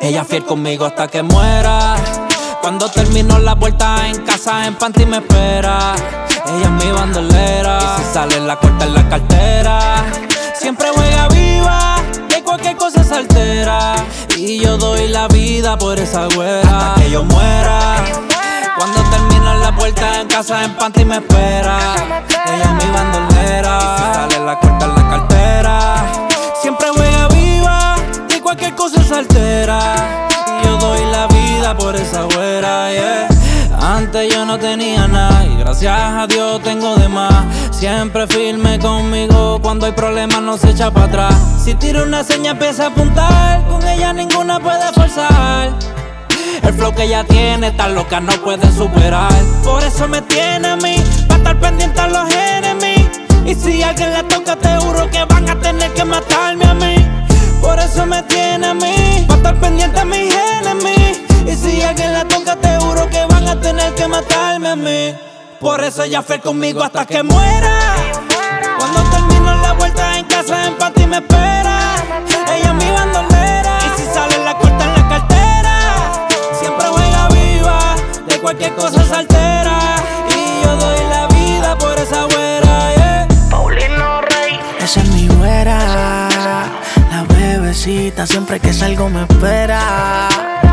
Ella fiel conmigo hasta que muera. Cuando termino la vuelta en casa, en panty me espera. Ella es mi bandolera, y si sale la corta en la cartera. Siempre juega viva, de cualquier cosa se altera. Y yo doy la vida por esa güera hasta que yo muera. Cuando termino la puerta en casa, en panty me espera. Ella es mi bandolera, y si sale la corta en la cartera. Siempre juega viva, de cualquier cosa se altera. Y yo doy la vida por esa güera, yeah. Antes yo no tenía nada y gracias a Dios tengo de más. Siempre firme conmigo, cuando hay problemas no se echa para atrás. Si tiro una seña empieza a apuntar, con ella ninguna puede forzar. El flow que ella tiene, tan loca no pueden superar. Por eso me tiene a mí, pa' estar pendiente a los enemigos. Y si alguien la toca te juro que van a tener que matarme a mí. Por eso me tiene a mí, pa' estar pendiente a mis enemigos. Y si alguien la toca te juro que van a tener que matarme a mí. Por eso ella fue conmigo hasta que muera. Cuando termino la vuelta en casa, en panty me espera. Ella es mi bandolera, y si sale la corta en la cartera. Siempre juega viva, de cualquier cosa se altera. Y yo doy la vida por esa güera, yeah. Paulino Rey, esa es mi güera, la bebecita, siempre que salgo me espera.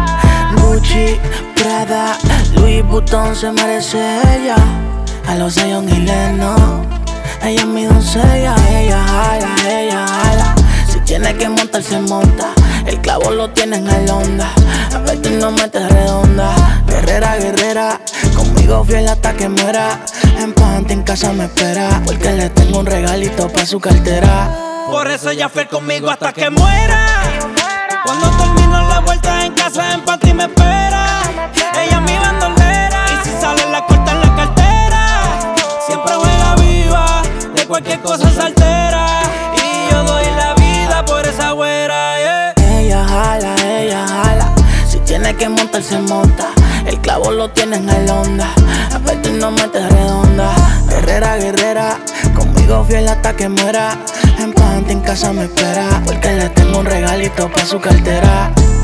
Gucci, Prada, Louis Vuitton se merece ella. A los Zion y Lennon, ella es mi doncella. Ella jala, si tiene que montar se monta. El clavo lo tiene en el onda, a veces no mete redonda. Guerrera, conmigo fiel hasta que muera. En panty en casa me espera, porque le tengo un regalito pa' su cartera. Por eso ella fue conmigo hasta que muera. Cuando termino la vuelta en casa, en panty me espera. Ella es mi bandolera, y si sale la corta en la cartera. Siempre juega viva, de cualquier cosa se altera. Y yo doy la vida por esa güera, yeah. Ella jala, si tiene que montar se monta. El clavo lo tiene en el onda, a veces no mete redonda. Guerrera, conmigo fiel hasta que muera. En panty en casa me espera, porque le tengo un regalito pa' su cartera.